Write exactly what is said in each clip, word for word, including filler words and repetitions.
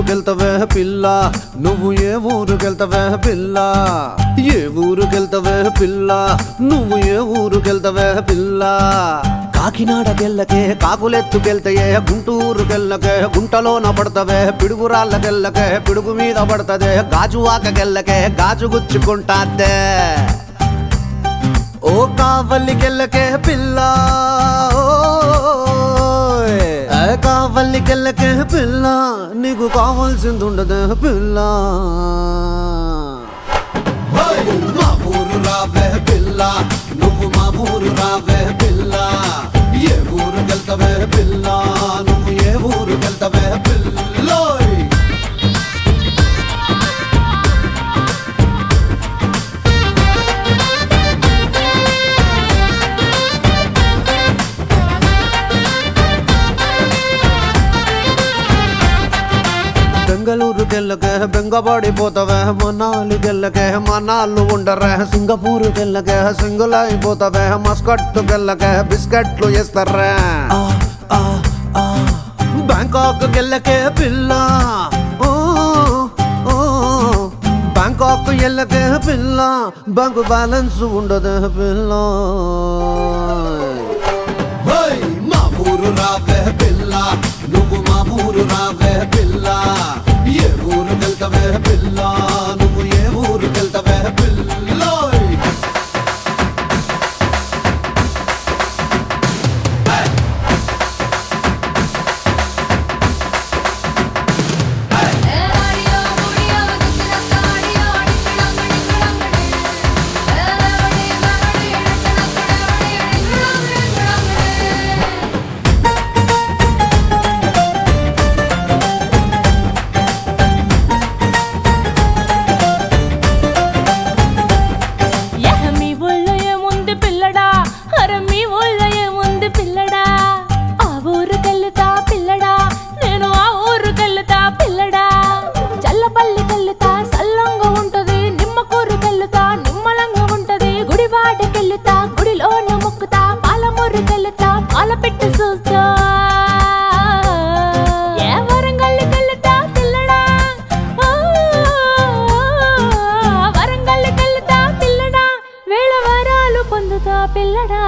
ఊరుకెళ్తవే పిల్ల నువ్వు ఏ ఊరుకెళ్తవే పిల్ల ఏ ఊరుకెళ్తవే పిల్ల నువ్వు ఏ ఊరుకెళ్తవే పిల్ల కాకినాడకెళ్ళకే కాకులెత్తుకెళ్తయే గుంటూరుకెళ్ళకే గుంటలోన పడతవే పిడుగురాళ్ళకెళ్ళకే పిడుగు మీద పడతదే గాజువాకకెళ్ళకే గాజు గుచ్చుకుంటాదే ఓ కావలికెళ్ళకే పిల్ల కావలికెళ్ళకే పిల్ల నీకు కావాల్సిందుండదే పిల్ల మా ఊరు రావే పిల్ల నువ్వు మా ఊరు రావే పిల్ల ఏ ఊరుకెళ్తవే పిల్ల నువ్వు ఏ ఊరుకెళ్తవే పిల్లోయ్ బెంగళూరుకెళ్ళకే బెంగపడిపోతావే మనాలికెళ్ళకే మనాళ్ళు ఉండరే సింగపూరుకెళ్ళకే సింగుల్ అయిపోతావే మస్కట్టుకెళ్ళకే బిస్కెట్లు వేస్తారే బ్యాంకాక్కెళ్ళకే పిల్ల బ్యాంకాక్ వెళ్ళకే పిల్ల బ్యాంకు బ్యాలెన్స్ ఉండదే పిల్ల మా ఊరు రావే పిల్ల నువ్వు మా ఊరు రావే పిల్ల ఏ ఊరుకెళ్తవే పిల్ల నువ్వు ఏ ఊరుకెళ్తవే పిల్లోయ్ పిల్లడా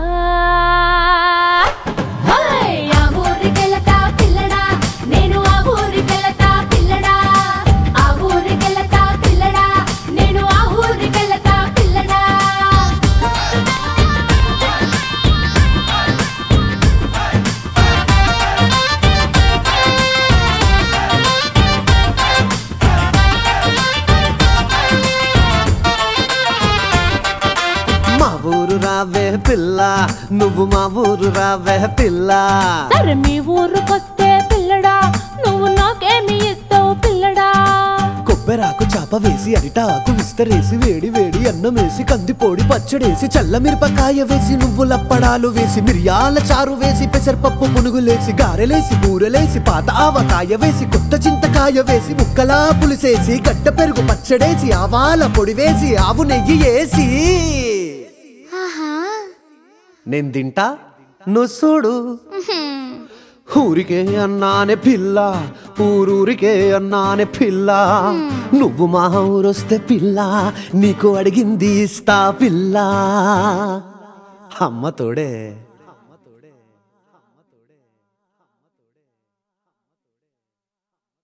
రావే పిల్ల నువ్వు మా ఊరు రావే పిల్ల సరే మీ ఊరుకొస్తే పిల్లడా నువ్వు నాకేమి ఇస్తావు పిల్లడా కొబ్బెరాకు చాప వేసి అరిటాకు విస్తరేసి వేడి వేడి అన్నమేసి కందిపోడి పచ్చడేసి చల్ల మిరపకాయ వేసి నువ్వులప్పడాలు వేసి మిరియాల చారు వేసి పెసరపప్పు పునుగులేసి గారెలేసి బూరెలేసి పాత ఆవకాయ వేసి కొత్త చింతకాయ వేసి ముక్కలా పులిసేసి గడ్డ పెరుగు పచ్చడేసి ఆవాల పొడి వేసి ఆవు నెయ్యి వేసి నేను తింటా నువ్వు చూడు ఊరికే అన్నానే పిల్ల ఊరూరికే అన్నానే పిల్ల నువ్వు మా ఊరొస్తే పిల్ల నీకు అడిగింది ఇస్తా పిల్ల అమ్మ తోడే.